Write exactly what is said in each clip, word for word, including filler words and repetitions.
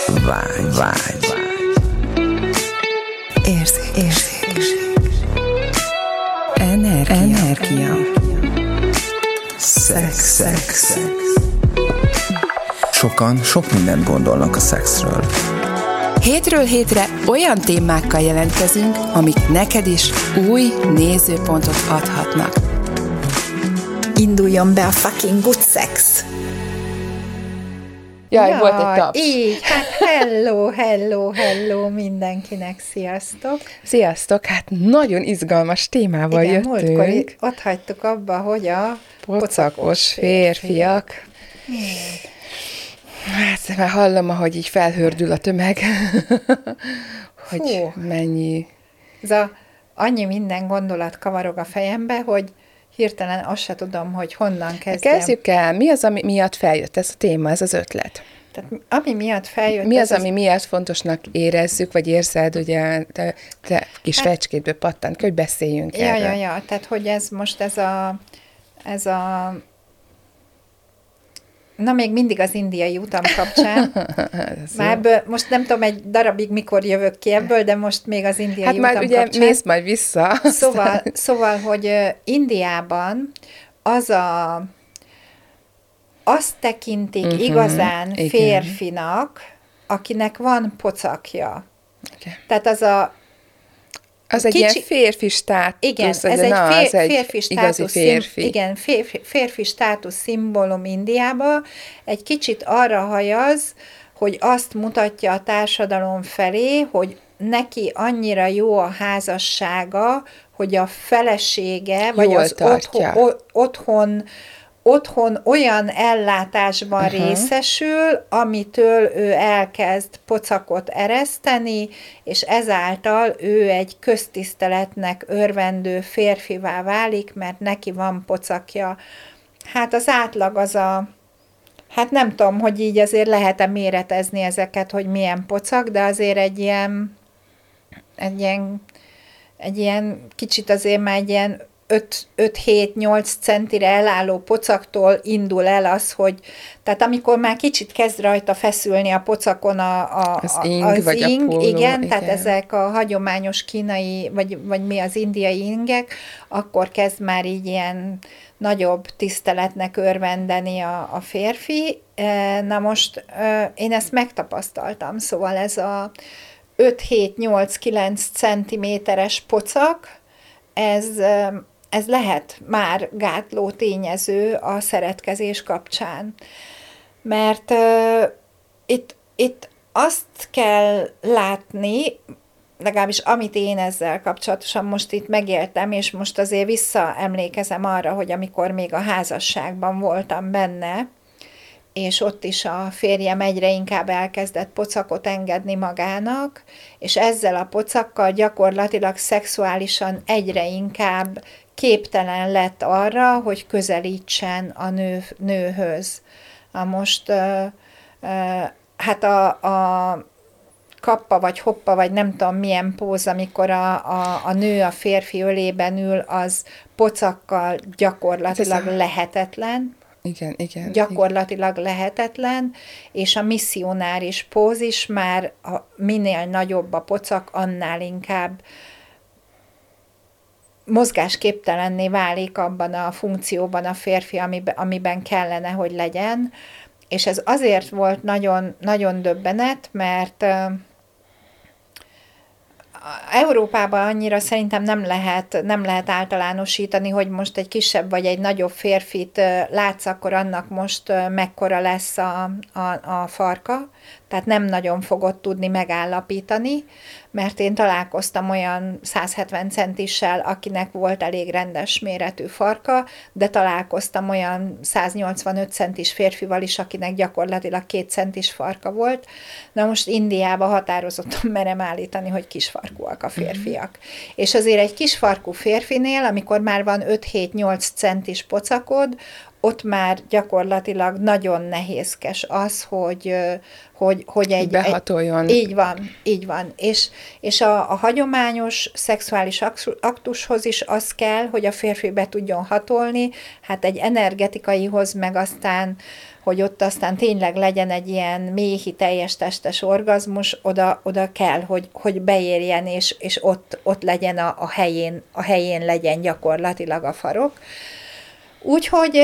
Vágy, vágy, vágy. Érzék, érzék. Energia. Energia. Szex, szex, szex. Sokan sok mindent gondolnak a szexről. Hétről hétre olyan témákkal jelentkezünk, amik neked is új nézőpontot adhatnak. Induljon be a fucking good sex! Jaj, ja, volt egy taps. Így, hát hello, hello, hello mindenkinek, sziasztok! Sziasztok, hát nagyon izgalmas témával igen, jöttünk. Igen, múltkor ott hagytuk abba, hogy a pocakos, pocakos férfiak. férfiak. Hát már hallom, ahogy így felhördül a tömeg, hogy Fú. mennyi... Ez a, annyi minden gondolat kavarog a fejembe, hogy hirtelen azt se tudom, hogy honnan kezdjem. Kezdjük el. Mi az, ami miatt feljött ez a téma, ez az ötlet? Tehát ami miatt feljött... Mi az, az, ami miatt fontosnak érezzük, vagy érzed, ugye, te, te kis hát, fecskétből pattant, hogy beszéljünk ja, erről. Ja, ja, tehát hogy ez most ez a... Ez a na, még mindig az indiai utam kapcsán. Már ebből, most nem tudom, egy darabig mikor jövök ki ebből, de most még az indiai hát utam már ugye kapcsán. mész majd vissza. Szóval, szóval, hogy Indiában az a azt tekintik uh-huh, igazán igen. férfinak, akinek van pocakja. Okay. Tehát az a Az egy kicsi, ilyen férfi státusz. Igen, ez egy, na, fér, egy férfi státusz. Férfi. Szim, igen, férfi, férfi státusz szimbólum Indiában. Egy kicsit arra hajaz, hogy azt mutatja a társadalom felé, hogy neki annyira jó a házassága, hogy a felesége, Jól vagy az otthon, otthon otthon olyan ellátásban uh-huh. részesül, amitől ő elkezd pocakot ereszteni, és ezáltal ő egy köztiszteletnek örvendő férfivá válik, mert neki van pocakja. Hát az átlag az a, hát nem tudom, hogy így azért lehet-e méretezni ezeket, hogy milyen pocak, de azért egy ilyen, egy ilyen, egy ilyen kicsit azért már egy ilyen öt-hét-nyolc centire elálló pocaktól indul el az, hogy tehát amikor már kicsit kezd rajta feszülni a pocakon a, a, az ing, az vagy ing a póló, igen, igen, tehát ezek a hagyományos kínai, vagy, vagy mi az indiai ingek, akkor kezd már így ilyen nagyobb tiszteletnek örvendeni a, a férfi. Na most én ezt megtapasztaltam, szóval ez a öt-hét-nyolc-kilenc centiméteres pocak, ez ez lehet már gátló tényező a szeretkezés kapcsán. Mert uh, itt, itt azt kell látni, legalábbis amit én ezzel kapcsolatosan most itt megéltem, és most azért visszaemlékezem arra, hogy amikor még a házasságban voltam benne, és ott is a férjem egyre inkább elkezdett pocakot engedni magának, és ezzel a pocakkal gyakorlatilag szexuálisan egyre inkább képtelen lett arra, hogy közelítsen a nő, nőhöz. A most uh, uh, hát a, a kappa vagy hoppa, vagy nem tudom milyen póz, amikor a, a, a nő a férfi ölében ül, az pocakkal gyakorlatilag lehetetlen. Igen, igen. Gyakorlatilag igen. lehetetlen, és a misszionáris póz is már a, minél nagyobb a pocak, annál inkább mozgásképtelenné válik abban a funkcióban a férfi, amiben, amiben kellene, hogy legyen. És ez azért volt nagyon, nagyon döbbenet, mert Európában annyira szerintem nem lehet, nem lehet általánosítani, hogy most egy kisebb vagy egy nagyobb férfit látsz, akkor annak most mekkora lesz a, a, a farka. Tehát nem nagyon fogod tudni megállapítani, mert én találkoztam olyan száz hetven centissel, akinek volt elég rendes méretű farka, de találkoztam olyan száz nyolcvanöt centis férfival is, akinek gyakorlatilag két centis farka volt. Na most Indiában határozottan merem állítani, hogy kisfarkúak a férfiak. Mm. És azért egy kisfarkú férfinél, amikor már van öt-hét-nyolc centis pocakod, ott már gyakorlatilag nagyon nehézkes az, hogy, hogy, hogy egy... behatoljon. Egy, így van, így van. És, és a, a hagyományos szexuális aktushoz is az kell, hogy a férfi be tudjon hatolni, hát egy energetikaihoz, meg aztán, hogy ott aztán tényleg legyen egy ilyen méhi, teljes testes orgazmus, oda, oda kell, hogy, hogy beérjen, és, és ott, ott legyen a, a helyén, a helyén legyen gyakorlatilag a farok. Úgyhogy,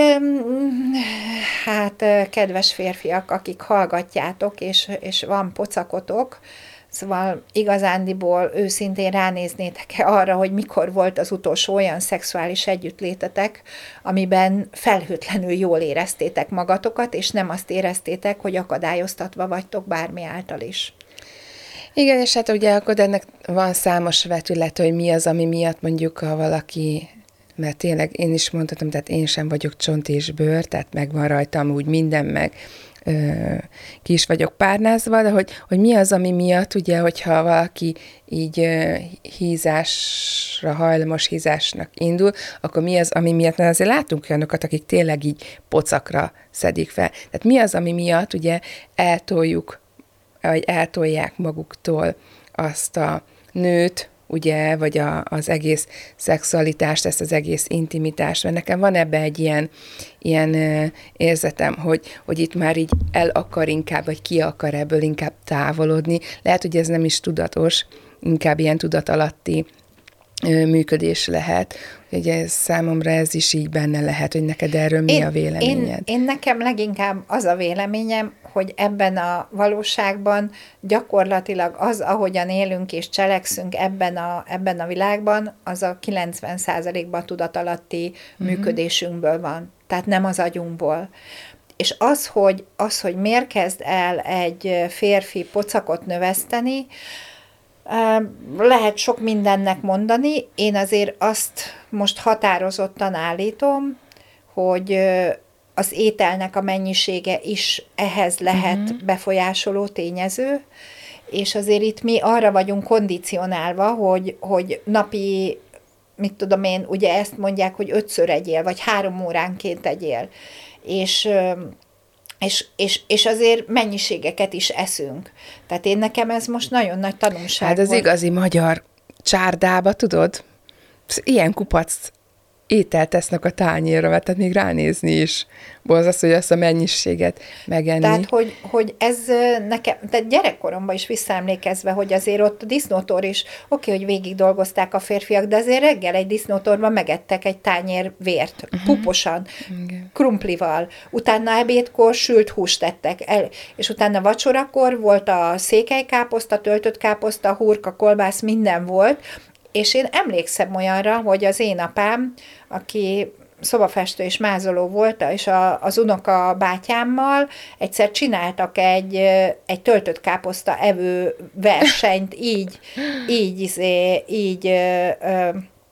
hát kedves férfiak, akik hallgatjátok, és, és van pocakotok, szóval igazándiból őszintén ránéznétek-e arra, hogy mikor volt az utolsó olyan szexuális együttlétetek, amiben felhőtlenül jól éreztétek magatokat, és nem azt éreztétek, hogy akadályoztatva vagytok bármi által is. Igen, és hát ugye akkor ennek van számos vetület, hogy mi az, ami miatt mondjuk, ha valaki, mert tényleg én is mondhatom, tehát én sem vagyok csont és bőr, tehát megvan rajtam úgy minden, meg ö, ki is vagyok párnázva, de hogy, hogy mi az, ami miatt, ugye, hogyha valaki így ö, hízásra, hajlamos hízásnak indul, akkor mi az, ami miatt, mert azért látunk olyanokat, akik tényleg így pocakra szedik fel. Tehát mi az, ami miatt ugye eltoljuk, vagy eltolják maguktól azt a nőt, ugye, vagy a, az egész szexualitást, ezt az egész intimitást, mert nekem van ebbe egy ilyen, ilyen érzetem, hogy, hogy itt már így el akar inkább, vagy ki akar ebből inkább távolodni. Lehet, hogy ez nem is tudatos, inkább ilyen tudatalatti működés lehet. Ugye számomra ez is így benne lehet, hogy neked erről mi én, a véleményed? Én, én nekem leginkább az a véleményem, hogy ebben a valóságban gyakorlatilag az, ahogyan élünk és cselekszünk ebben a, ebben a világban, az a kilencven százalékban tudatalatti uh-huh. működésünkből van. Tehát nem az agyunkból. És az, hogy, az, hogy miért kezd el egy férfi pocakot növeszteni, lehet sok mindennek mondani, én azért azt most határozottan állítom, hogy az ételnek a mennyisége is ehhez lehet uh-huh. befolyásoló tényező, és azért itt mi arra vagyunk kondicionálva, hogy, hogy napi, mit tudom én, ugye ezt mondják, hogy ötször egyél, vagy három óránként egyél, és És, és, és azért mennyiségeket is eszünk. Tehát én nekem ez most nagyon nagy tanulság Hát az volt. igazi magyar csárdába, tudod? Ilyen kupac ételt tesznek a tányérra, mert tehát még ránézni is borzasztó, hogy azt a mennyiséget megenni. Tehát, hogy, hogy ez nekem, tehát gyerekkoromban is visszaemlékezve, hogy azért ott a disznótor is, oké, okay, hogy végig dolgozták a férfiak, de azért reggel egy disznótorban megettek egy tányér vért, uh-huh. puposan, okay. krumplival, utána ebédkor sült húst tettek, el, és utána vacsorakor volt a székelykáposzta, töltött káposzta, hurka, kolbász, minden volt, és én emlékszem olyanra, hogy az én apám, aki szobafestő és mázoló volt, és a, az unoka bátyámmal egyszer csináltak egy, egy töltött káposzta evő versenyt, így, így, így, így ö, ö,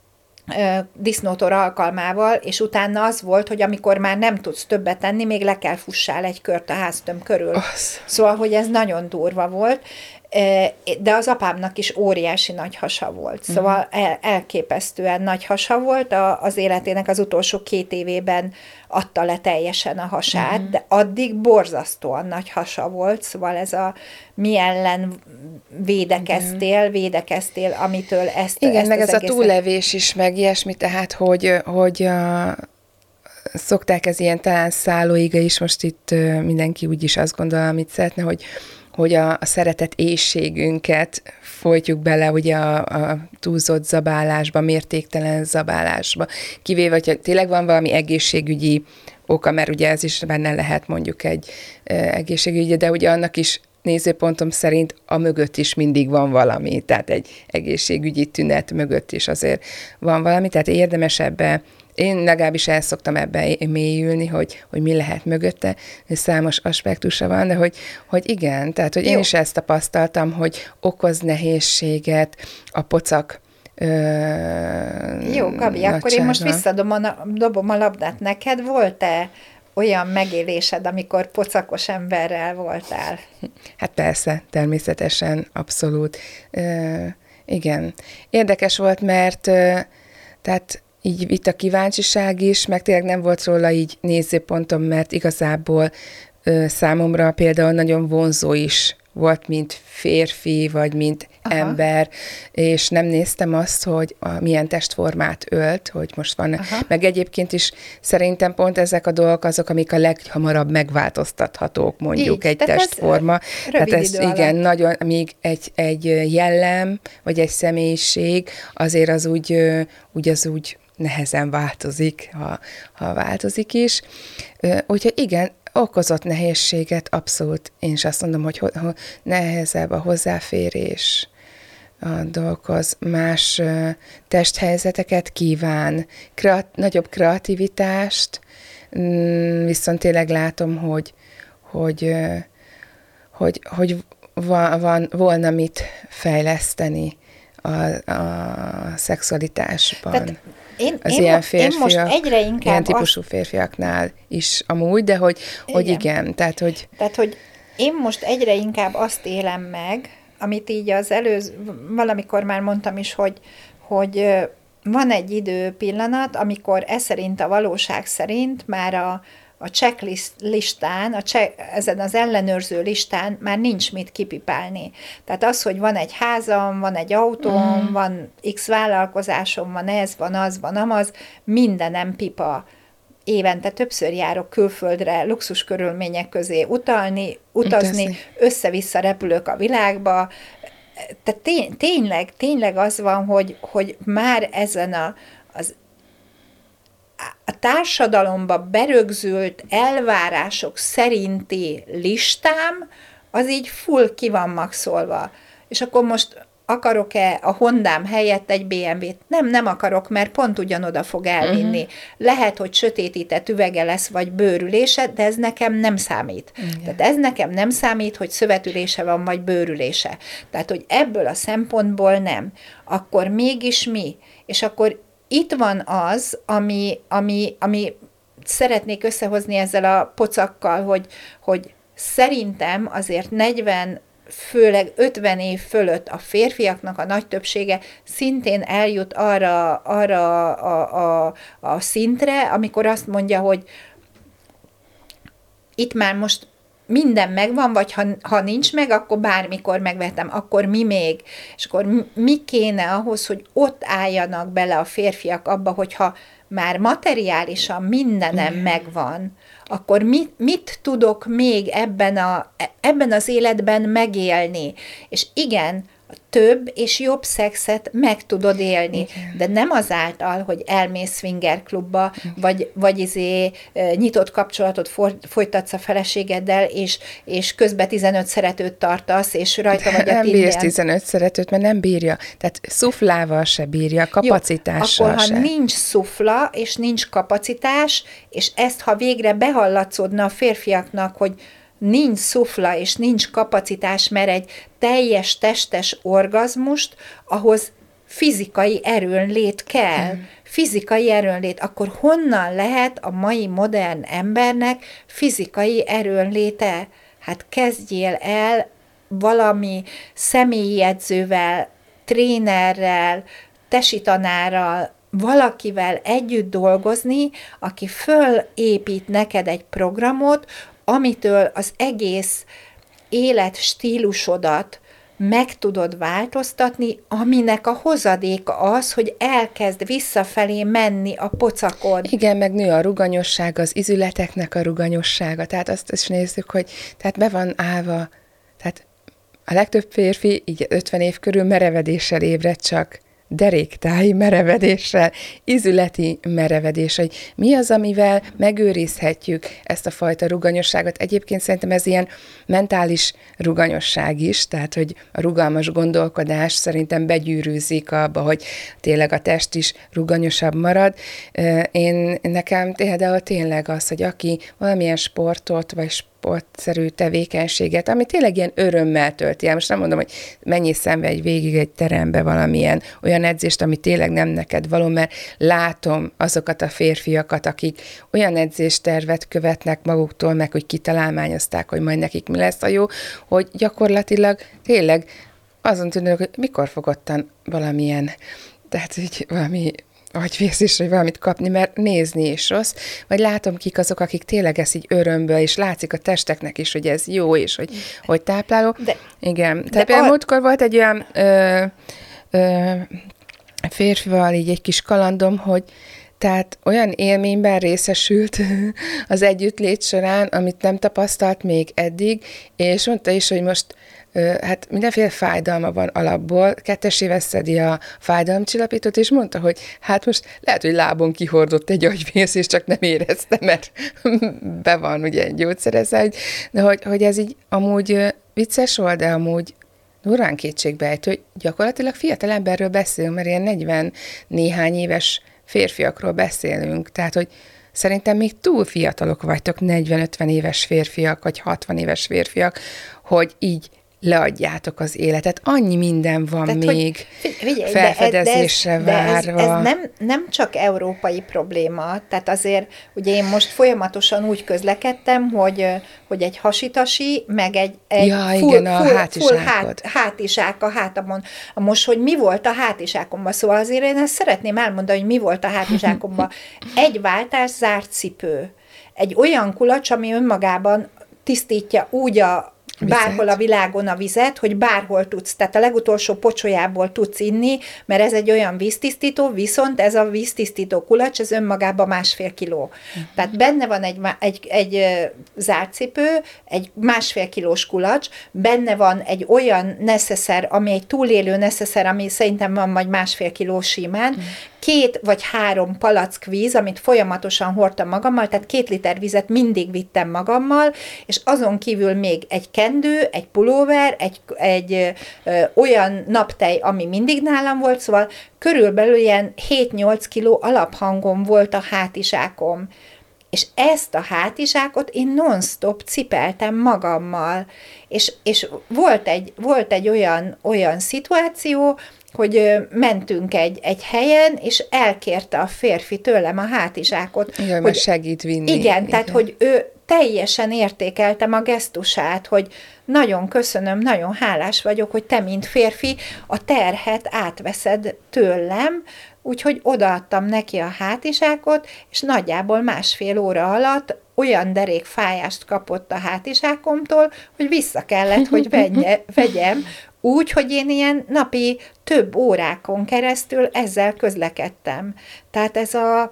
ö, disznótor alkalmával, és utána az volt, hogy amikor már nem tudsz többet tenni, még le kell fussál egy kört a háztöm körül. Az. Szóval, hogy ez nagyon durva volt, de az apámnak is óriási nagy hasa volt. Szóval el, elképesztően nagy hasa volt, a, az életének az utolsó két évében adta le teljesen a hasát, uh-huh. de addig borzasztóan nagy hasa volt, szóval ez a mi ellen védekeztél, uh-huh. védekeztél, amitől ezt Igen, ezt meg ez egészet... a túllevés is, meg ilyesmi, tehát, hogy, hogy a, szokták ez ilyen talán szállóiga is, most itt mindenki úgyis azt gondol, amit szeretne, hogy hogy a, a szeretet éhségünket folytjuk bele ugye a, a túlzott zabálásba, mértéktelen zabálásba. Kivéve, hogyha tényleg van valami egészségügyi oka, mert ugye ez is benne lehet mondjuk egy e, egészségügyi, de ugye annak is nézőpontom szerint a mögött is mindig van valami, tehát egy egészségügyi tünet mögött is azért van valami, tehát érdemes ebbe, én legalábbis el szoktam ebbe mélyülni, hogy, hogy mi lehet mögötte, számos aspektusa van, de hogy, hogy igen, tehát hogy én Jó. is ezt tapasztaltam, hogy okoz nehézséget a pocak ö, Jó, Gabi, nagysága. Akkor én most visszadom a, dobom a labdát neked, volt-e olyan megélésed, amikor pocakos emberrel voltál? Hát persze, természetesen, abszolút. Ö, igen. Érdekes volt, mert ö, tehát így itt a kíváncsiság is, meg tényleg nem volt róla így nézőpontom, mert igazából ö, számomra például nagyon vonzó is volt, mint férfi, vagy mint Aha. ember, és nem néztem azt, hogy a, milyen testformát ölt, hogy most van. Aha. Meg egyébként is szerintem pont ezek a dolgok azok, amik a leghamarabb megváltoztathatók, mondjuk Így, egy tehát testforma. Ez tehát ez igen, alatt. Nagyon, míg egy, egy jellem, vagy egy személyiség, azért az úgy, úgy az úgy nehezen változik, ha, ha változik is. Úgyhogy igen, okozott nehézséget, abszolút. Én is azt mondom, hogy ho- ho- nehezebb a hozzáférés a dolgokhoz, más uh, testhelyzeteket kíván, kreat- nagyobb kreativitást, mm, viszont tényleg látom, hogy, hogy, uh, hogy, hogy van, van, volna mit fejleszteni a, a szexualitásban. Tehát Én, az én, ilyen férfiak, én most egyre inkább ilyen típusú azt... férfiaknál is amúgy, de hogy igen. hogy igen, tehát hogy... Tehát, hogy én most egyre inkább azt élem meg, amit így az előző, valamikor már mondtam is, hogy, hogy van egy idő pillanat, amikor ez szerint a valóság szerint már a, a checklist listán, a check, ezen az ellenőrző listán már nincs mit kipipálni. Tehát az, hogy van egy házam, van egy autóm, mm. van x vállalkozásom, van ez, van az, van amaz, mindenem pipa. Évente többször járok külföldre, luxus körülmények közé utalni, utazni, Utazni. össze-vissza repülök a világba. Tehát tény, tényleg, tényleg az van, hogy, hogy már ezen a, az a társadalomba berögzült elvárások szerinti listám, az így full ki van maxolva. És akkor most akarok-e a Hondám helyett egy bé em vét? Nem, nem akarok, mert pont ugyanoda fog elvinni. Uh-huh. Lehet, hogy sötétített üvege lesz, vagy bőrülése, de ez nekem nem számít. Uh-huh. Tehát ez nekem nem számít, hogy szövetülése van, vagy bőrülése. Tehát, hogy ebből a szempontból nem. Akkor mégis mi? És akkor itt van az, ami, ami, ami szeretnék összehozni ezzel a pocakkal, hogy, hogy szerintem azért negyven, főleg ötven év fölött a férfiaknak a nagy többsége szintén eljut arra, arra a, a, a szintre, amikor azt mondja, hogy itt már most minden megvan, vagy ha, ha nincs meg, akkor bármikor megvetem, akkor mi még? És akkor mi kéne ahhoz, hogy ott álljanak bele a férfiak abba, hogyha már materiálisan mindenem Igen. megvan, akkor mit, mit tudok még ebben, a, ebben az életben megélni? És igen, több és jobb szexet meg tudod élni, Igen. de nem azáltal, hogy elmész swinger klubba, vagy, vagy izé, nyitott kapcsolatot for, folytatsz a feleségeddel, és, és közben tizenöt szeretőt tartasz, és rajta vagy a Nem bírsz tizenöt szeretőt, mert nem bírja. Tehát szuflával se bírja, kapacitással Jó, akkor, se. ha nincs szufla, és nincs kapacitás, és ezt, ha végre behallatszódna a férfiaknak, hogy nincs szufla és nincs kapacitás, mert egy teljes testes orgazmust, ahhoz fizikai erőnlét kell. Hmm. Fizikai erőnlét. Akkor honnan lehet a mai modern embernek fizikai erőnléte? Hát kezdjél el valami személyi edzővel, trénerrel, tesi tanárral, valakivel együtt dolgozni, aki fölépít neked egy programot, amitől az egész életstílusodat meg tudod változtatni, aminek a hozadéka az, hogy elkezd visszafelé menni a pocakod. Igen, meg nő a ruganyosság, az izületeknek a ruganyossága, tehát azt is nézzük, hogy tehát be van állva, tehát a legtöbb férfi így ötven év körül merevedéssel ébred csak, deréktáji merevedéssel, izületi merevedéssel, hogy mi az, amivel megőrizhetjük ezt a fajta ruganyosságot. Egyébként szerintem ez ilyen mentális ruganyosság is, tehát, hogy a rugalmas gondolkodás szerintem begyűrűzik abba, hogy tényleg a test is ruganyosabb marad. Én nekem például tényleg az, hogy aki valamilyen sportot, vagy sportszerű tevékenységet, ami tényleg ilyen örömmel tölti el. Most nem mondom, hogy mennyi szenvedj végig egy terembe valamilyen olyan edzést, ami tényleg nem neked való, mert látom azokat a férfiakat, akik olyan edzéstervet követnek maguktól, meg hogy kitalálmányozták, hogy majd nekik mi lesz a jó, hogy gyakorlatilag tényleg azon tűnök, hogy mikor fog ottan valamilyen, tehát így valami agyvérzésre, hogy valamit kapni, mert nézni is rossz, vagy látom, kik azok, akik tényleg ezt így örömből, és látszik a testeknek is, hogy ez jó, és hogy, hogy tápláló. De, Igen. Tehát például a... múltkor volt egy olyan ö, ö, férfival így egy kis kalandom, hogy tehát olyan élményben részesült az együttlét során, amit nem tapasztalt még eddig, és mondta is, hogy most hát mindenféle fájdalma van alapból, kettesével szedi a fájdalomcsillapítót, és mondta, hogy hát most lehet, hogy lábon kihordott egy agyvérzés, csak nem érezte, mert be van ugye gyógyszerezve, de hogy, hogy ez így amúgy vicces volt, de amúgy durván kétségbejtő, hogy gyakorlatilag fiatal emberről beszélünk, mert ilyen negyven néhány éves férfiakról beszélünk, tehát, hogy szerintem még túl fiatalok vagytok, negyven-ötven éves férfiak, vagy hatvan éves férfiak, hogy így leadjátok az életet. Annyi minden van Tehát, még figyelj, felfedezésre de ez, várva. De ez, ez nem, nem csak európai probléma. Tehát azért, ugye én most folyamatosan úgy közlekedtem, hogy, hogy egy hasitasi, meg egy, egy ja, full, igen, a full, hátizsákod. full hát, hátizsák a hátamon. Most, hogy mi volt a hátizsákomban? Szóval azért én ezt szeretném elmondani, hogy mi volt a hátizsákomban. Egy váltás zárt cipő. Egy olyan kulacs, ami önmagában tisztítja úgy a bárhol a világon a vizet, hogy bárhol tudsz, tehát a legutolsó pocsolyából tudsz inni, mert ez egy olyan víztisztító, viszont ez a víztisztító kulacs, ez önmagában másfél kiló. Uh-huh. Tehát benne van egy, egy, egy zárcipő, egy másfél kilós kulacs, benne van egy olyan neszeszer, ami egy túlélő neszeszer, ami szerintem van majd másfél kiló simán, uh-huh. két vagy három palack víz, amit folyamatosan hordtam magammal, tehát két liter vizet mindig vittem magammal, és azon kívül még egy kendő, egy pulóver, egy, egy ö, olyan naptej, ami mindig nálam volt, szóval körülbelül ilyen hét-nyolc kiló alaphangom volt a hátizsákom. És ezt a hátizsákot én non-stop cipeltem magammal. És, és volt egy, volt egy olyan, olyan szituáció, hogy mentünk egy, egy helyen, és elkérte a férfi tőlem a hátizsákot. Igen, hogy segít vinni. Igen, igen, tehát hogy ő teljesen értékeltem a gesztusát, hogy nagyon köszönöm, nagyon hálás vagyok, hogy te, mint férfi, a terhet átveszed tőlem, úgyhogy odaadtam neki a hátizsákot, és nagyjából másfél óra alatt olyan derékfájást kapott a hátizsákomtól, hogy vissza kellett, hogy venye, vegyem, úgy, hogy én ilyen napi több órákon keresztül ezzel közlekedtem. Tehát ez a,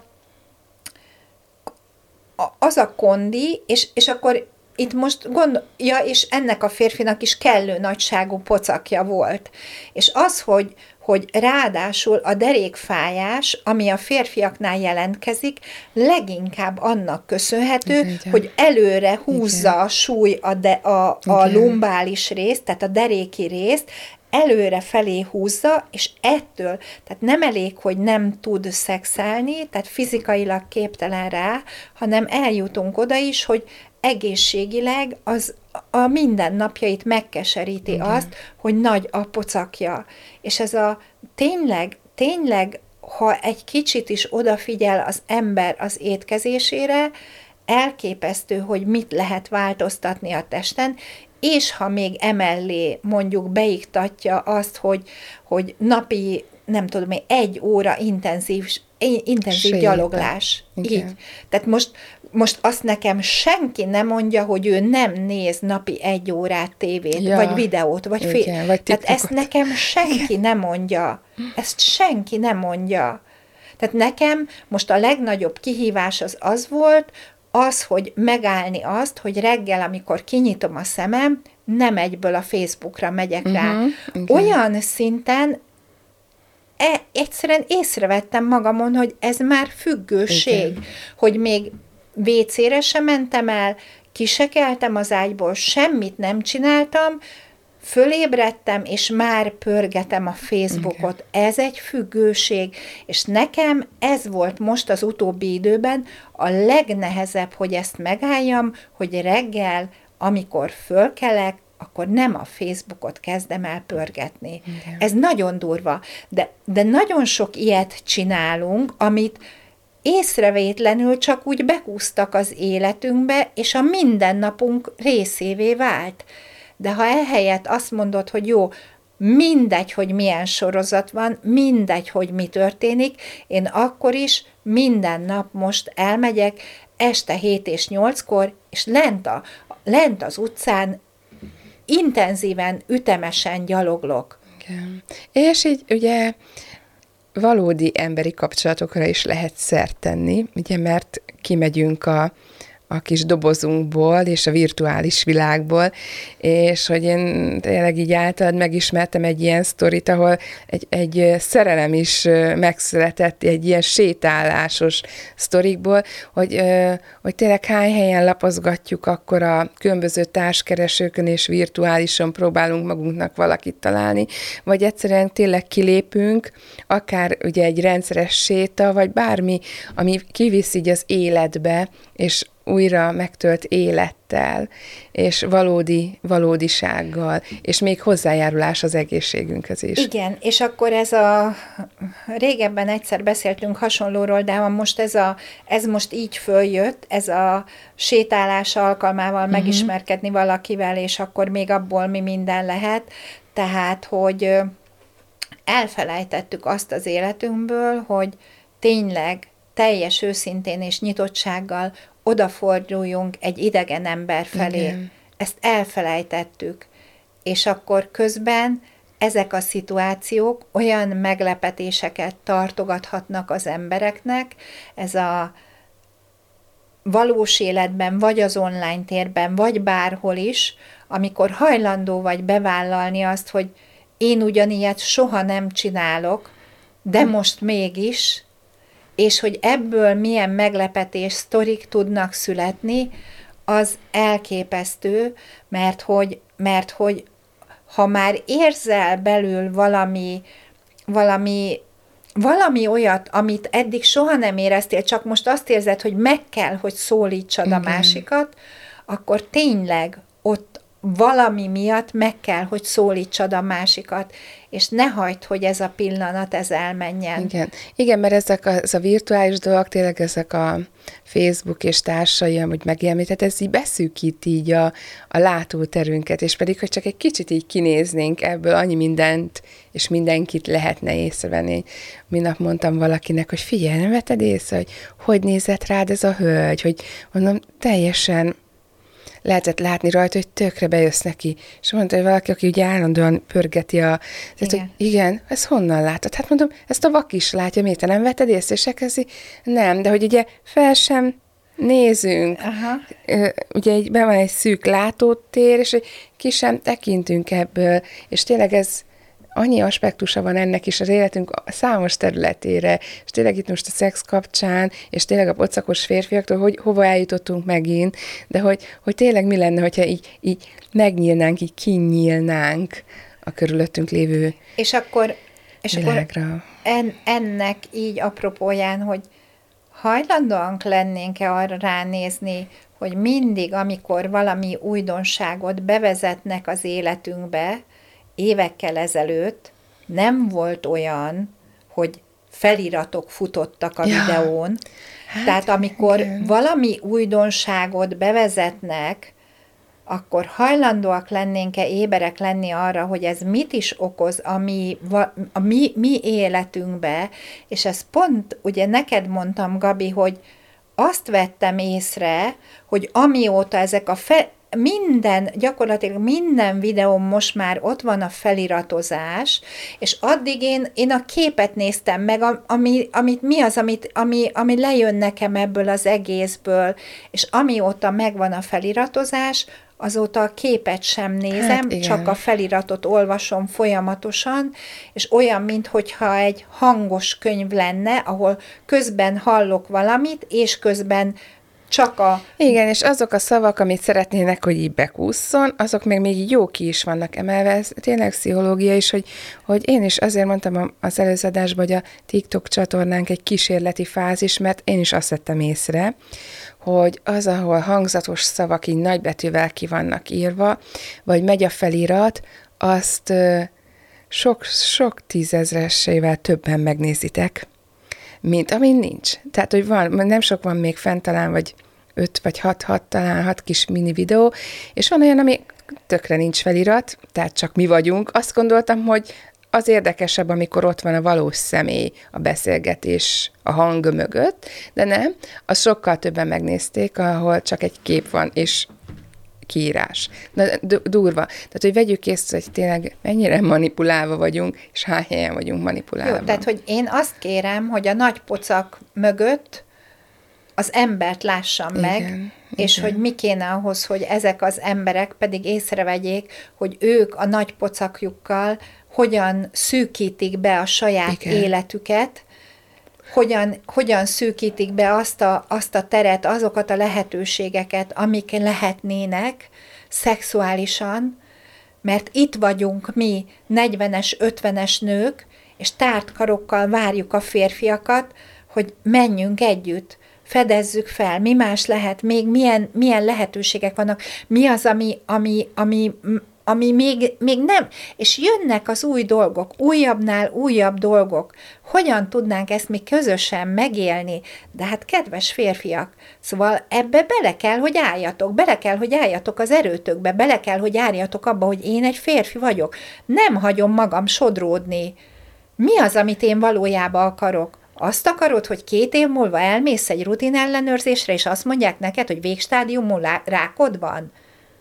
a az a kondi, és, és akkor itt most gondolja, és ennek a férfinak is kellő nagyságú pocakja volt. És az, hogy, hogy ráadásul a derékfájás, ami a férfiaknál jelentkezik, leginkább annak köszönhető, igen, hogy előre húzza igen. a súly a, de, a, a lumbális részt, tehát a deréki részt, előre felé húzza, és ettől, tehát nem elég, hogy nem tud szexelni, tehát fizikailag képtelen rá, hanem eljutunk oda is, hogy egészségileg az a mindennapjait megkeseríti igen. azt, hogy nagy a pocakja. És ez a tényleg, tényleg, ha egy kicsit is odafigyel az ember az étkezésére, elképesztő, hogy mit lehet változtatni a testen, és ha még emellé mondjuk beiktatja azt, hogy, hogy napi, nem tudom, egy óra intenzív, intenzív gyaloglás. Így. Tehát most, most azt nekem senki nem mondja, hogy ő nem néz napi egy órát tévét, ja. vagy videót, vagy film. Tehát ezt nekem senki nem mondja. Ezt senki nem mondja. Tehát nekem most a legnagyobb kihívás az az volt, az, hogy megállni azt, hogy reggel, amikor kinyitom a szemem, nem egyből a Facebookra megyek uh-huh, rá. Okay. Olyan szinten e, egyszerűen észrevettem magamon, hogy ez már függőség, okay. hogy még vécére sem mentem el, kisekeltem az ágyból, semmit nem csináltam, fölébredtem, és már pörgetem a Facebookot. Okay. Ez egy függőség, és nekem ez volt most az utóbbi időben a legnehezebb, hogy ezt megálljam, hogy reggel, amikor fölkelek, akkor nem a Facebookot kezdem el pörgetni. Okay. Ez nagyon durva, de, de nagyon sok ilyet csinálunk, amit észrevétlenül csak úgy behúztak az életünkbe, és a mindennapunk részévé vált. De ha ehelyett azt mondod, hogy jó, mindegy, hogy milyen sorozat van, mindegy, hogy mi történik, én akkor is minden nap most elmegyek este hét és nyolckor, és lent, a, lent az utcán intenzíven, ütemesen gyaloglok. Igen. És így ugye valódi emberi kapcsolatokra is lehet szert tenni, ugye, mert kimegyünk a a kis dobozunkból és a virtuális világból, és hogy én tényleg így általad megismertem egy ilyen sztorit, ahol egy, egy szerelem is megszületett, egy ilyen sétálásos sztorikból, hogy, hogy tényleg hány helyen lapozgatjuk akkor a különböző társkeresőkön és virtuálison próbálunk magunknak valakit találni, vagy egyszerűen tényleg kilépünk, akár ugye egy rendszeres séta, vagy bármi, ami kivisz így az életbe, és újra megtölt élettel, és valódi, valódisággal, és még hozzájárulás az egészségünkhöz is. Igen, és akkor ez a, régebben egyszer beszéltünk hasonlóról, de most ez, a, ez most így följött, ez a sétálás alkalmával uh-huh. megismerkedni valakivel, és akkor még abból mi minden lehet, tehát, hogy elfelejtettük azt az életünkből, hogy tényleg teljes őszintén és nyitottsággal odaforduljunk egy idegen ember felé. Igen. Ezt elfelejtettük. És akkor közben ezek a szituációk olyan meglepetéseket tartogathatnak az embereknek, ez a valós életben, vagy az online térben, vagy bárhol is, amikor hajlandó vagy bevállalni azt, hogy én ugyanilyet soha nem csinálok, de most mégis, és hogy ebből milyen meglepetés sztorik tudnak születni, az elképesztő, mert hogy, mert hogy ha már érzel belül valami, valami, valami olyat, amit eddig soha nem éreztél, csak most azt érzed, hogy meg kell, hogy szólítsad Igen. a másikat, akkor tényleg ott valami miatt meg kell, hogy szólítsad a másikat, és ne hagyd, hogy ez a pillanat, ez elmenjen. Igen, Igen mert ezek a, ez a virtuális dolgok, tényleg ezek a Facebook és társai, amúgy megjelmített, ez így beszűkít így a, a látóterünket, és pedig, hogy csak egy kicsit így kinéznénk ebből, annyi mindent, és mindenkit lehetne észrevenni. Minap mondtam valakinek, hogy figyelj, nem vetted észre, hogy hogy nézett rád ez a hölgy, hogy mondom, teljesen lehetett látni rajta, hogy tökre bejössz neki. És mondta, hogy valaki, aki ugye állandóan pörgeti a... Tehát, igen. hogy igen, ezt honnan látod? Hát mondom, ezt a vak is látja, miért te nem vetted észre, és elkezdi? Nem, de hogy ugye fel sem nézünk. Aha. Ugye így be van egy szűk látótér, és ki sem tekintünk ebből, és tényleg ez annyi aspektusa van ennek is az életünk számos területére, és tényleg itt most a szex kapcsán, és tényleg a pocakos férfiaktól, hogy hova eljutottunk megint, de hogy, hogy tényleg mi lenne, hogyha így, így megnyílnánk, így kinyílnánk a körülöttünk lévő és akkor, és világra. Akkor en, ennek így apropóján, hogy hajlandóan lennénk-e arra ránézni, hogy mindig, amikor valami újdonságot bevezetnek az életünkbe, évekkel ezelőtt nem volt olyan, hogy feliratok futottak a ja. videón. Hát, Tehát amikor igen. valami újdonságot bevezetnek, akkor hajlandóak lennénk-e éberek lenni arra, hogy ez mit is okoz a mi, a mi, mi életünkbe, és ezt pont, ugye neked mondtam, Gabi, hogy azt vettem észre, hogy amióta ezek a fe, minden, gyakorlatilag minden videón most már ott van a feliratozás, és addig én, én a képet néztem meg, ami, amit, mi az, amit, ami, ami lejön nekem ebből az egészből, és amióta megvan a feliratozás, azóta a képet sem nézem, hát csak a feliratot olvasom folyamatosan, és olyan, minthogyha egy hangos könyv lenne, ahol közben hallok valamit, és közben csak a... Igen, és azok a szavak, amit szeretnének, hogy így bekússzon, azok még, még jó ki is vannak emelve, ez tényleg pszichológia is, hogy, hogy én is azért mondtam az előző adásban, hogy a TikTok csatornánk egy kísérleti fázis, mert én is azt vettem észre, hogy az, ahol hangzatos szavak így nagybetűvel ki vannak írva, vagy megy a felirat, azt sok, sok tízezresével többen megnézitek, mint amin nincs. Tehát, hogy van, nem sok van még fent talán, vagy öt vagy hat, hat, talán hat kis mini videó, és van olyan, ami tökre nincs felirat, tehát csak mi vagyunk. Azt gondoltam, hogy az érdekesebb, amikor ott van a valós személy, a beszélgetés a hang mögött, de nem, azt sokkal többen megnézték, ahol csak egy kép van, és kiírás. Na, durva. Tehát, hogy vegyük észre, hogy tényleg mennyire manipulálva vagyunk, és hány helyen vagyunk manipulálva. Jó, tehát, hogy én azt kérem, hogy a nagy pocak mögött az embert lássam igen, meg, és igen. hogy mi kéne ahhoz, hogy ezek az emberek pedig észrevegyék, hogy ők a nagy pocakjukkal hogyan szűkítik be a saját igen. életüket, hogyan, hogyan szűkítik be azt a, azt a teret, azokat a lehetőségeket, amik lehetnének szexuálisan, mert itt vagyunk mi negyvenes, ötvenes nők, és tárt karokkal várjuk a férfiakat, hogy menjünk együtt, fedezzük fel, mi más lehet, még milyen, milyen lehetőségek vannak, mi az, ami, ami, ami, ami még, még nem, és jönnek az új dolgok, újabbnál újabb dolgok, hogyan tudnánk ezt mi közösen megélni, de hát kedves férfiak, szóval ebbe bele kell, hogy álljatok, bele kell, hogy álljatok az erőtökbe, bele kell, hogy álljatok abba, hogy én egy férfi vagyok, nem hagyom magam sodródni. Mi az, amit én valójában akarok? Azt akarod, hogy két év múlva elmész egy rutin ellenőrzésre, és azt mondják neked, hogy végstádiumú rákod van?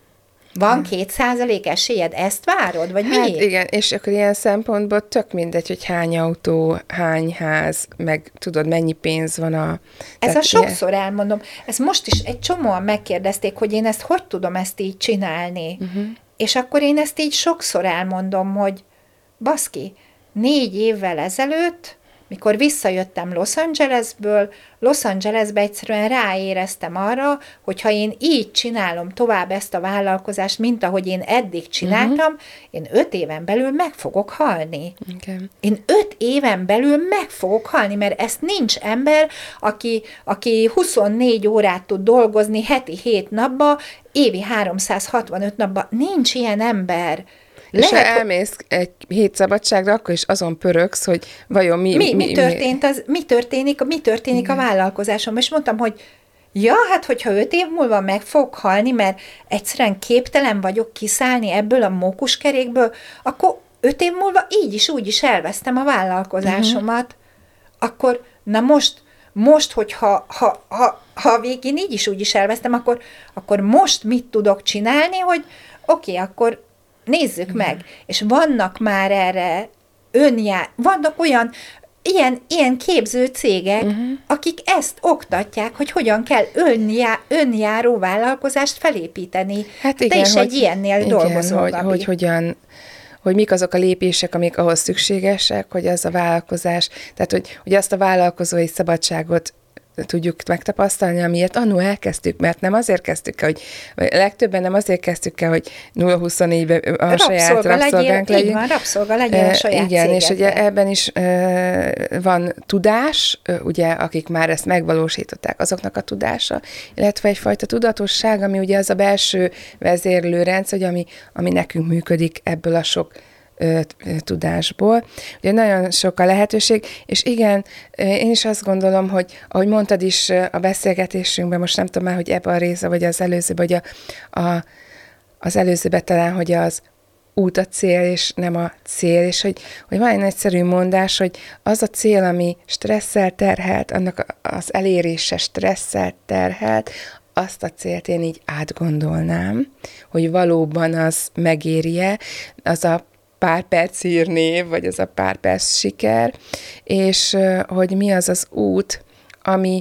Van két százalék esélyed? Ezt várod? Vagy hát mi? igen, és akkor ilyen szempontból tök mindegy, hogy hány autó, hány ház, meg tudod, mennyi pénz van a... Ez a sokszor ilyen... elmondom. Ezt most is egy csomóan megkérdezték, hogy én ezt hogy tudom ezt így csinálni. Uh-huh. És akkor én ezt így sokszor elmondom, hogy baszki, négy évvel ezelőtt, mikor visszajöttem Los Angelesből, Los Angelesbe egyszerűen ráéreztem arra, hogy ha én így csinálom tovább ezt a vállalkozást, mint ahogy én eddig csináltam, uh-huh. én öt éven belül meg fogok halni. Okay. Én öt éven belül meg fogok halni, mert ezt nincs ember, aki, aki huszonnégy órát tud dolgozni heti hét napba, évi háromszázhatvanöt napba. Nincs ilyen ember. És lehet, ha elmész egy hét szabadságra, akkor is azon pörögsz, hogy vajon mi... Mi, mi, mi, történt az, mi történik, mi történik igen. a vállalkozásom. És mondtam, hogy ja, hát hogyha öt év múlva meg fog halni, mert egyszerűen képtelen vagyok kiszállni ebből a mókuskerékből, akkor öt év múlva így is, úgy is elvesztem a vállalkozásomat. Uh-huh. Akkor, na most, most, hogyha ha, ha, ha a végén így is, úgy is elvesztem, akkor, akkor most mit tudok csinálni, hogy oké, okay, akkor nézzük meg, és vannak már erre önjár, vannak olyan, ilyen, ilyen képző cégek, uh-huh. akik ezt oktatják, hogy hogyan kell önjá, önjáró vállalkozást felépíteni. Hát igen, te is hogy, egy ilyennél igen, dolgozol, hogy, hogy hogyan, hogy mik azok a lépések, amik ahhoz szükségesek, hogy az a vállalkozás, tehát hogy, hogy azt a vállalkozói szabadságot tudjuk megtapasztalni, amiért annól elkezdtük, mert nem azért kezdtük el, hogy legtöbben nem azért kezdtük el, hogy nulla huszonnégyben a rabszolga saját rabszolgánk legyünk. Így van, rabszolga legyen a saját Igen, cégedben. és ugye ebben is uh, van tudás, uh, ugye, akik már ezt megvalósították, azoknak a tudása, illetve egyfajta tudatosság, ami ugye az a belső vezérlőrendszer, hogy ami, ami nekünk működik ebből a sok tudásból. Ugye nagyon sok a lehetőség, és igen, én is azt gondolom, hogy ahogy mondtad is a beszélgetésünkben, most nem tudom már, hogy ebben a része, vagy az előzőben, vagy a, a, az előzőben talán, hogy az út a cél, és nem a cél, és hogy, hogy van egy egyszerű mondás, hogy az a cél, ami stresszel terhelt, annak az elérése stresszel terhelt, azt a célt én így átgondolnám, hogy valóban az megéri-e, az a pár perc hírnév, vagy az a pár perc siker, és hogy mi az az út, ami,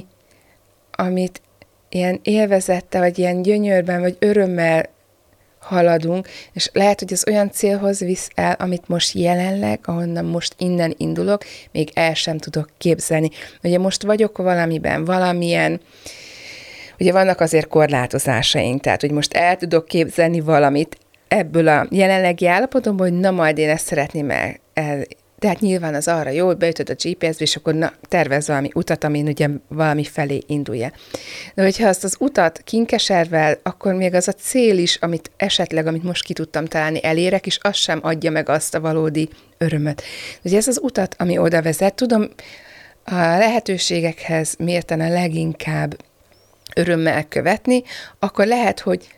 amit ilyen élvezettel, vagy ilyen gyönyörben, vagy örömmel haladunk, és lehet, hogy az olyan célhoz visz el, amit most jelenleg, ahonnan most innen indulok, még el sem tudok képzelni. Ugye most vagyok valamiben, valamilyen, ugye vannak azért korlátozásaink, tehát, hogy most el tudok képzelni valamit, ebből a jelenlegi állapotomból, hogy na majd én ezt szeretném el, el tehát nyilván az arra jó, hogy beütöd a gé pé es-be, és akkor na, tervez valami utat, amin ugye valami felé indulja. De hogyha azt az utat kinkeservel, akkor még az a cél is, amit esetleg, amit most ki tudtam találni, elérek, és az sem adja meg azt a valódi örömöt. Ugye ez az utat, ami oda vezet, tudom, a lehetőségekhez mérten a leginkább örömmel követni, akkor lehet, hogy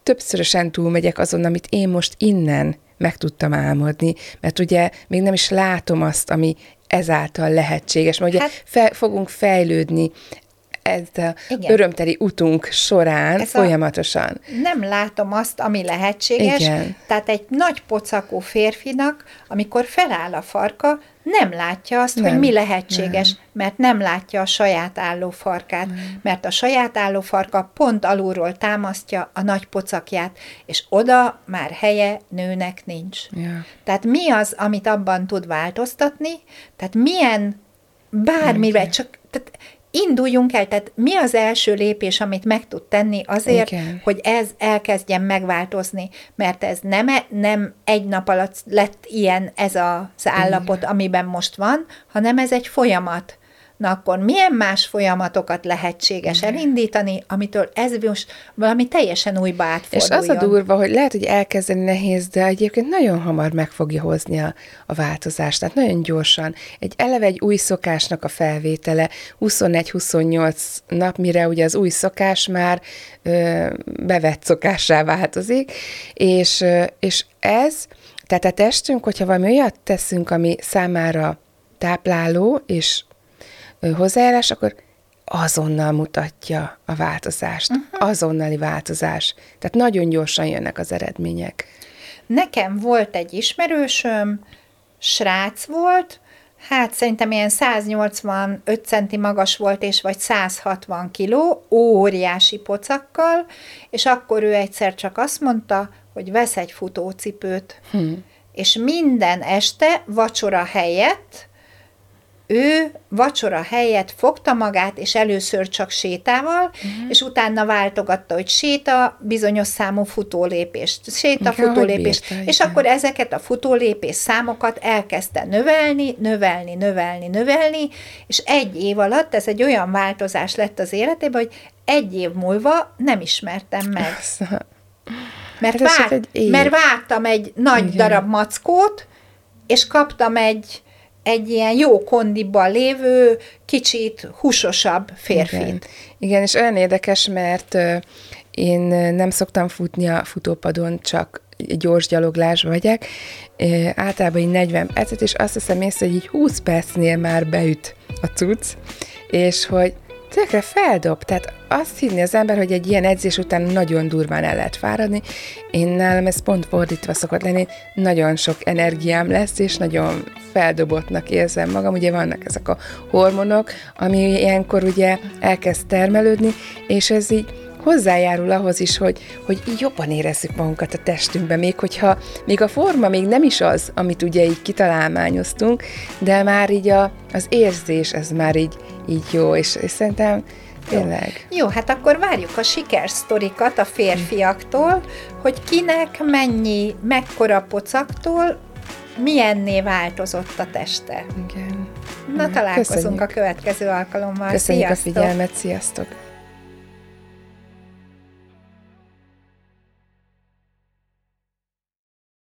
többszörösen túlmegyek azon, amit én most innen meg tudtam álmodni, mert ugye még nem is látom azt, ami ezáltal lehetséges, mert ugye hát, fe, fogunk fejlődni ez a igen. örömteli utunk során ez folyamatosan. Nem látom azt, ami lehetséges. Igen. Tehát egy nagy pocakú férfinak, amikor feláll a farka, nem látja azt, nem. hogy mi lehetséges, nem. mert nem látja a saját álló farkát, nem. mert a saját álló farka pont alulról támasztja a nagy pocakját, és oda már helye nőnek nincs. Ja. Tehát mi az, amit abban tud változtatni? Tehát milyen bármire, csak tehát induljunk el, tehát mi az első lépés, amit meg tud tenni azért, igen. hogy ez elkezdjen megváltozni, mert ez nem, nem egy nap alatt lett ilyen ez az állapot, igen. amiben most van, hanem ez egy folyamat. Na akkor milyen más folyamatokat lehetséges igen. elindítani, amitől ez most valami teljesen újba átforduljon. És az a durva, hogy lehet, hogy elkezdeni nehéz, de egyébként nagyon hamar meg fogja hozni a, a változást. Tehát nagyon gyorsan. Egy eleve egy új szokásnak a felvétele, huszonegy-huszonnyolc nap, mire ugye az új szokás már ö, bevett szokássá változik, és, ö, és ez, tehát a testünk, hogyha valami olyat teszünk, ami számára tápláló, és hozzájárás, akkor azonnal mutatja a változást, uh-huh. azonnali változás. Tehát nagyon gyorsan jönnek az eredmények. Nekem volt egy ismerősöm, srác volt, hát szerintem ilyen száznyolcvanöt centi magas volt, és vagy száz hatvan kiló, óriási pocakkal, és akkor ő egyszer csak azt mondta, hogy vesz egy futócipőt, hmm. és minden este vacsora helyett ő vacsora helyett fogta magát, és először csak sétával, uh-huh. és utána váltogatta, hogy séta, bizonyos számú futólépést, séta, igen, futólépést, bírta, és igen. akkor ezeket a futólépés számokat elkezdte növelni, növelni, növelni, növelni, és egy év alatt ez egy olyan változás lett az életében, hogy egy év múlva nem ismertem meg. Mert, hát várt, mert vártam egy nagy igen. darab mackót, és kaptam egy egy ilyen jó kondiban lévő, kicsit húsosabb férfit. Igen, Igen és olyan érdekes, mert uh, én nem szoktam futni a futópadon, csak gyors gyaloglásba vagyok, uh, általában így negyven percet, és azt hiszem észre, hogy így húsz percnél már beüt a cucc, és hogy tökre feldob, tehát azt hinni az ember, hogy egy ilyen edzés után nagyon durván el lehet fáradni. Én nálam ez pont fordítva szokott lenni, nagyon sok energiám lesz, és nagyon feldobottnak érzem magam. Ugye vannak ezek a hormonok, ami ilyenkor ugye elkezd termelődni, és ez így hozzájárul ahhoz is, hogy, hogy így jobban érezzük magunkat a testünkben, még hogyha még a forma még nem is az, amit ugye így kitalálmányoztunk, de már így a, az érzés, ez már így, így jó, és, és szerintem tényleg. Jó. jó, hát akkor várjuk a sikersztorikat a férfiaktól, hogy kinek mennyi, mekkora pocaktól milyenné változott a teste. Igen. Na, találkozunk Köszönjük. a következő alkalommal. Köszönjük Sziasztok. a figyelmet, sziasztok!